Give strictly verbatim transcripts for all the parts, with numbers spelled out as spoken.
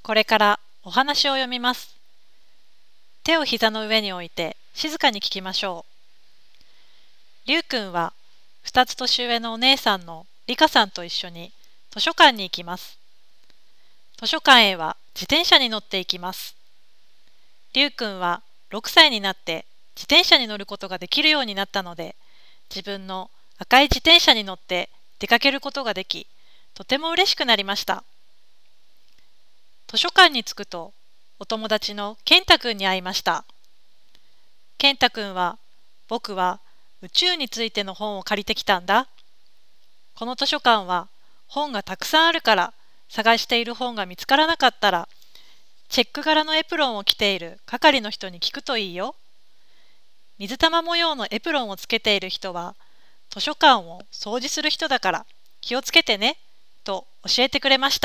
これからお話を読みます。手を膝の上に置いて静かに聞きましょう。りゅうくんはふたつ年上のお姉さんのりかさんと一緒に図書館に行きます。図書館へは自転車に乗って行きます。りゅうくんはろくさいになって自転車に乗ることができるようになったので、自分の赤い自転車に乗って出かけることができ、とても嬉しくなりました。図書館に着くと、お友達の健太くんに会いました。健太くんは、僕は宇宙についての本を借りてきたんだ。この図書館は本がたくさんあるから、探している本が見つからなかったら、チェック柄のエプロンを着ている係の人に聞くといいよ。水玉模様のエプロンをつけている人は、図書館を掃除する人だから気をつけてね、と教えてくれました。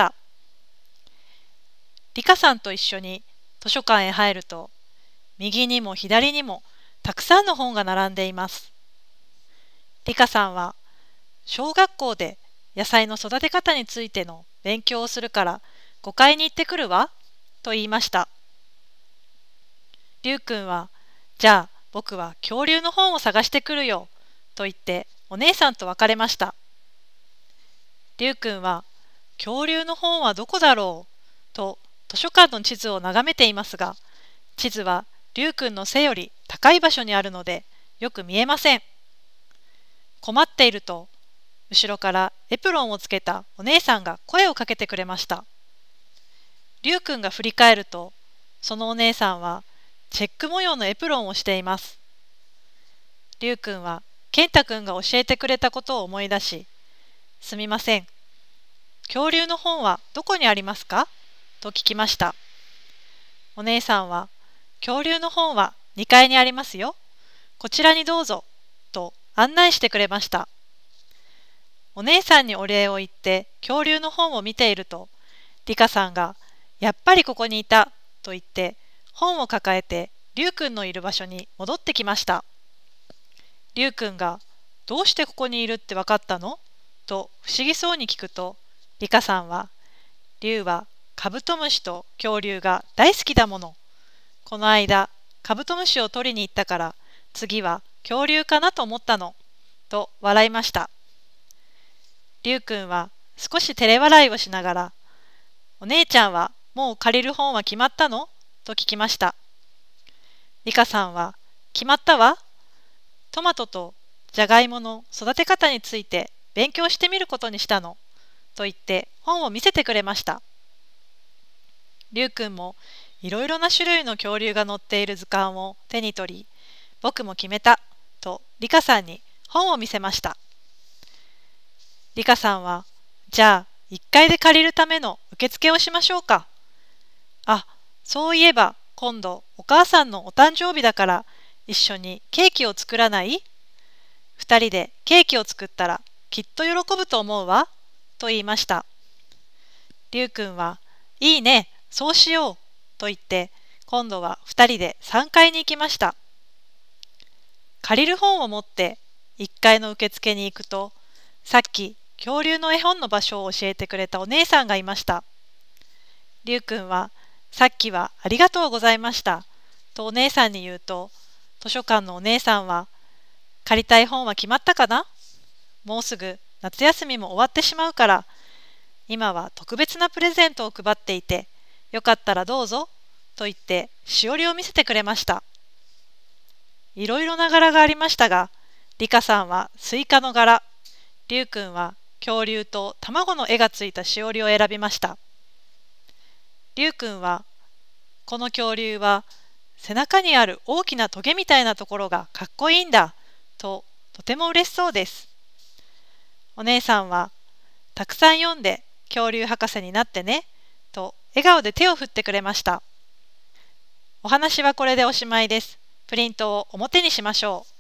りかさんと一緒に図書館へ入ると、右にも左にもたくさんの本が並んでいます。りかさんは、小学校で野菜の育て方についての勉強をするからごかいに行ってくるわ、と言いました。りゅうくんは、じゃあ僕は恐竜の本を探してくるよ、と言ってお姉さんと別れました。りゅうくんは、恐竜の本はどこだろう、と図書館の地図を眺めていますが、地図はりゅうくんの背より高い場所にあるのでよく見えません。困っていると、後ろからエプロンをつけたお姉さんが声をかけてくれました。りゅうくんが振り返ると、そのお姉さんはチェック模様のエプロンをしています。りゅうくんは健太くんが教えてくれたことを思い出し、すみません。恐竜の本はどこにありますか？と聞きました。お姉さんは、恐竜の本はにかいにありますよ。こちらにどうぞ、と案内してくれました。お姉さんにお礼を言って恐竜の本を見ていると、りかさんが、やっぱりここにいた、と言って本を抱えてりゅうくんのいる場所に戻ってきました。りゅうくんが、どうしてここにいるってわかったの？と不思議そうに聞くと、りかさんは、りゅうはカブトムシと恐竜が大好きだもの。この間、カブトムシを取りに行ったから、次は恐竜かなと思ったの。と笑いました。りゅうくんは少し照れ笑いをしながら、お姉ちゃんはもう借りる本は決まったの？と聞きました。りかさんは、決まったわ。トマトとじゃがいもの育て方について勉強してみることにしたの。と言って本を見せてくれました。りゅうくんもいろいろな種類の恐竜が載っている図鑑を手に取り、僕も決めた、とりかさんに本を見せました。りかさんは、じゃあいっかいで借りるための受付をしましょうか。あ、そういえば今度お母さんのお誕生日だから一緒にケーキを作らない？二人でケーキを作ったらきっと喜ぶと思うわ、と言いました。りゅうくんは、いいね、そうしよう、と言って、今度は二人でさんがいに行きました。借りる本を持っていっかいの受付に行くと、さっき恐竜の絵本の場所を教えてくれたお姉さんがいました。りゅうくんは、さっきはありがとうございました、とお姉さんに言うと、図書館のお姉さんは、借りたい本は決まったかな？もうすぐ夏休みも終わってしまうから、今は特別なプレゼントを配っていて、よかったらどうぞ、と言ってしおりを見せてくれました。いろいろな柄がありましたが、りかさんはスイカの柄、りゅうくんは恐竜と卵の絵がついたしおりを選びました。りゅうくんは、この恐竜は背中にある大きなトゲみたいなところがかっこいいんだ、ととても嬉しそうです。お姉さんは、たくさん読んで恐竜博士になってね、と笑顔で手を振ってくれました。お話はこれでおしまいです。プリントを表にしましょう。